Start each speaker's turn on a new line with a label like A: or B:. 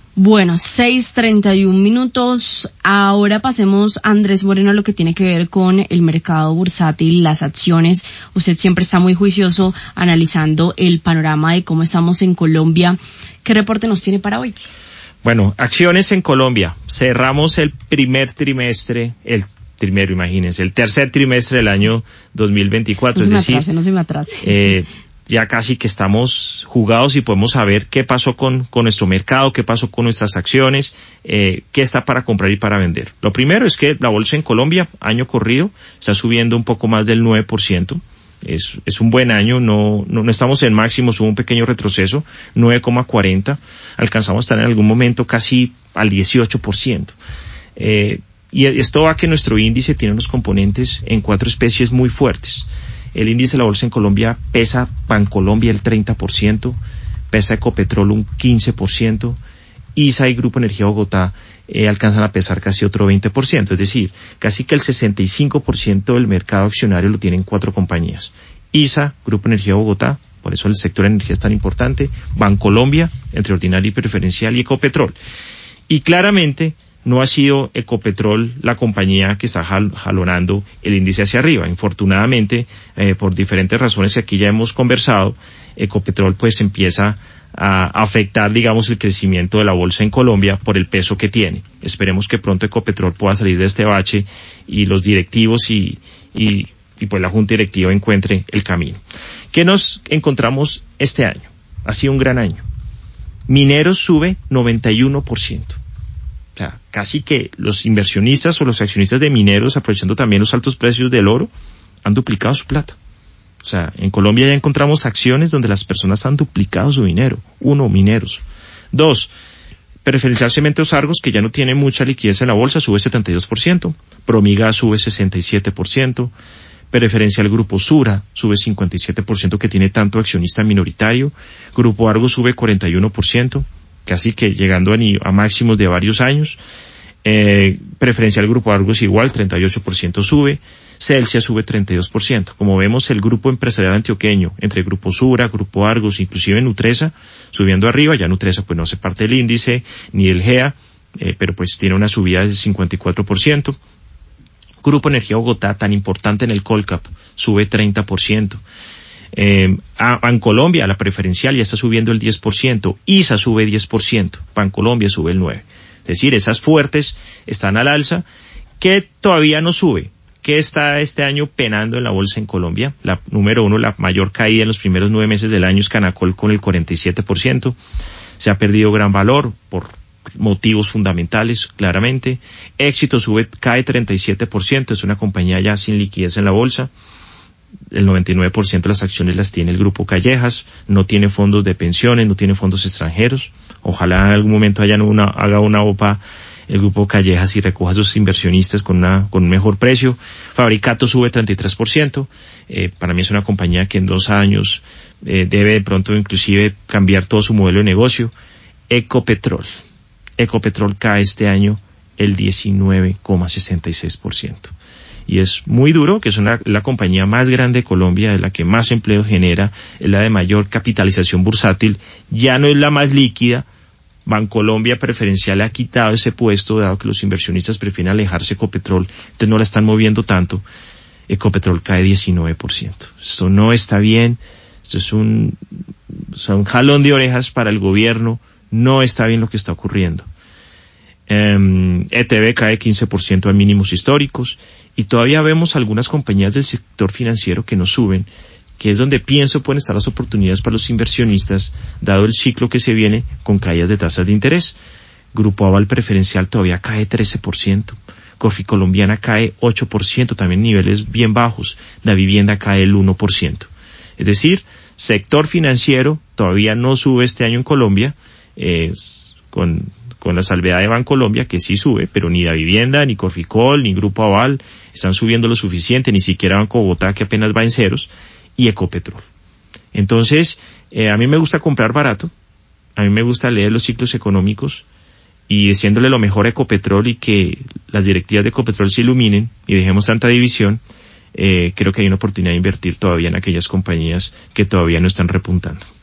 A: Bueno, 6:31. Ahora pasemos, Andrés Moreno, a lo que tiene que ver con el mercado bursátil, las acciones. Usted siempre está muy juicioso analizando el panorama de cómo estamos en Colombia. ¿Qué reporte nos tiene para hoy?
B: Bueno, acciones en Colombia. Cerramos el primer trimestre, imagínense, el tercer trimestre del año 2024.
A: No se me atrase.
B: Ya casi que estamos jugados y podemos saber qué pasó con nuestro mercado, qué pasó con nuestras acciones, qué está para comprar y para vender. Lo primero es que la bolsa en Colombia, año corrido, está subiendo un poco más del 9%. Es un buen año, no estamos en máximos, hubo un pequeño retroceso, 9,40, alcanzamos a estar en algún momento casi al 18%. Y esto va a que nuestro índice tiene unos componentes en 4 especies muy fuertes. El índice de la bolsa en Colombia pesa Bancolombia el 30%, pesa Ecopetrol un 15%, ISA y Grupo Energía Bogotá alcanzan a pesar casi otro 20%, es decir, casi que el 65% del mercado accionario lo tienen 4 compañías. ISA, Grupo Energía Bogotá, por eso el sector de energía es tan importante, Bancolombia, entre ordinaria y preferencial, y Ecopetrol. Y claramente no ha sido Ecopetrol la compañía que está jalonando el índice hacia arriba. Infortunadamente, por diferentes razones que aquí ya hemos conversado, Ecopetrol pues empieza a afectar, digamos, el crecimiento de la bolsa en Colombia por el peso que tiene. Esperemos que pronto Ecopetrol pueda salir de este bache y los directivos y pues la junta directiva encuentre el camino. ¿Qué nos encontramos este año? Ha sido un gran año. Mineros sube 91%. O sea, casi que los inversionistas o los accionistas de mineros, aprovechando también los altos precios del oro, han duplicado su plata. O sea, en Colombia ya encontramos acciones donde las personas han duplicado su dinero. 1, mineros. 2, Preferencial Cementos Argos, que ya no tiene mucha liquidez en la bolsa, sube 72%. Promigas sube 67%. Preferencial Grupo Sura sube 57%, que tiene tanto accionista minoritario. Grupo Argos sube 41%. Casi que llegando a máximos de varios años. Preferencial Grupo Argos igual, 38% sube. Celsia sube 32%. Como vemos, el grupo empresarial antioqueño, entre Grupo Sura, Grupo Argos, inclusive Nutresa, subiendo arriba. Ya Nutresa pues no hace parte del índice, ni del GEA, pero pues tiene una subida del 54%. Grupo Energía Bogotá, tan importante en el Colcap, sube 30%. Bancolombia, la preferencial, ya está subiendo el 10%, ISA sube 10%, Bancolombia sube el 9%. Es decir, esas fuertes están al alza. ¿Qué todavía no sube? ¿Qué está este año penando en la bolsa en Colombia? La número 1, la mayor caída en los primeros 9 meses del año es Canacol con el 47%. Se ha perdido gran valor por motivos fundamentales, claramente. Éxito cae 37%, es una compañía ya sin liquidez en la bolsa. El 99% de las acciones las tiene el Grupo Callejas, no tiene fondos de pensiones, no tiene fondos extranjeros. Ojalá en algún momento haga una OPA el Grupo Callejas y recoja a sus inversionistas con un mejor precio. Fabricato sube 33%. Para mí es una compañía que en 2 años debe de pronto inclusive cambiar todo su modelo de negocio. Ecopetrol cae este año el 19,66%. Y es muy duro, que es la compañía más grande de Colombia, es la que más empleo genera, es la de mayor capitalización bursátil, ya no es la más líquida. Bancolombia preferencial le ha quitado ese puesto, dado que los inversionistas prefieren alejarse de Ecopetrol, entonces no la están moviendo tanto. Ecopetrol cae 19%. Esto no está bien, esto es un jalón de orejas para el gobierno, no está bien lo que está ocurriendo. ETB cae 15% a mínimos históricos, y todavía vemos algunas compañías del sector financiero que no suben, que es donde pienso pueden estar las oportunidades para los inversionistas, dado el ciclo que se viene con caídas de tasas de interés. Grupo Aval preferencial todavía cae 13%, Cofi Colombiana cae 8%, también niveles bien bajos, la vivienda cae el 1%. Es decir, sector financiero todavía no sube este año en Colombia, con la salvedad de Bancolombia, que sí sube, pero ni la vivienda, ni Corficol, ni Grupo Aval están subiendo lo suficiente, ni siquiera Banco Bogotá, que apenas va en ceros, y Ecopetrol. Entonces, a mí me gusta comprar barato, a mí me gusta leer los ciclos económicos, y diciéndole lo mejor a Ecopetrol y que las directivas de Ecopetrol se iluminen y dejemos tanta división, creo que hay una oportunidad de invertir todavía en aquellas compañías que todavía no están repuntando.